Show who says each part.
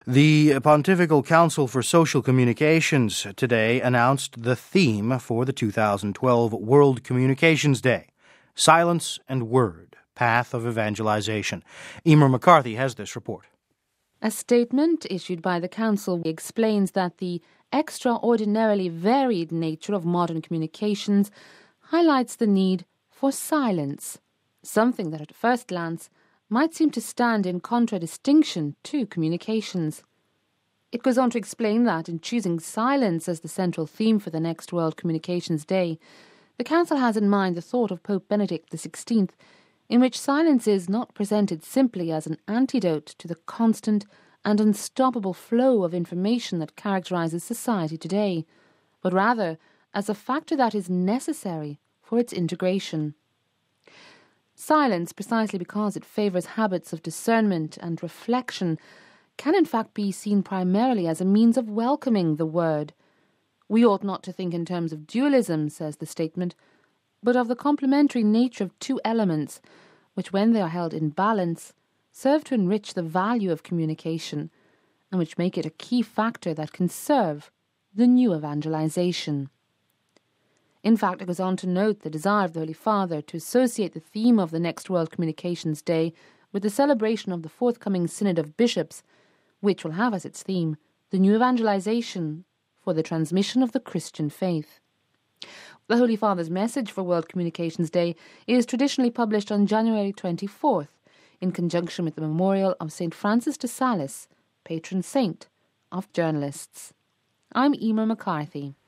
Speaker 1: The Pontifical Council for Social Communications today announced the theme for the 2012 World Communications Day, Silence and Word, Path of Evangelization. Emer McCarthy has this report.
Speaker 2: A statement issued by the Council explains that the extraordinarily varied nature of modern communications highlights the need for silence, something that at first glance might seem to stand in contradistinction to communications. It goes on to explain that in choosing silence as the central theme for the next World Communications Day, the Council has in mind the thought of Pope Benedict XVI, in which silence is not presented simply as an antidote to the constant and unstoppable flow of information that characterizes society today, but rather as a factor that is necessary for its integration. Silence, precisely because it favours habits of discernment and reflection, can in fact be seen primarily as a means of welcoming the word. We ought not to think in terms of dualism, says the statement, but of the complementary nature of two elements, which when they are held in balance, serve to enrich the value of communication, and which make it a key factor that can serve the new evangelization. In fact, it goes on to note the desire of the Holy Father to associate the theme of the next World Communications Day with the celebration of the forthcoming Synod of Bishops, which will have as its theme the new evangelization for the transmission of the Christian faith. The Holy Father's message for World Communications Day is traditionally published on January 24th, in conjunction with the memorial of St. Francis de Sales, patron saint of journalists. I'm Emer McCarthy.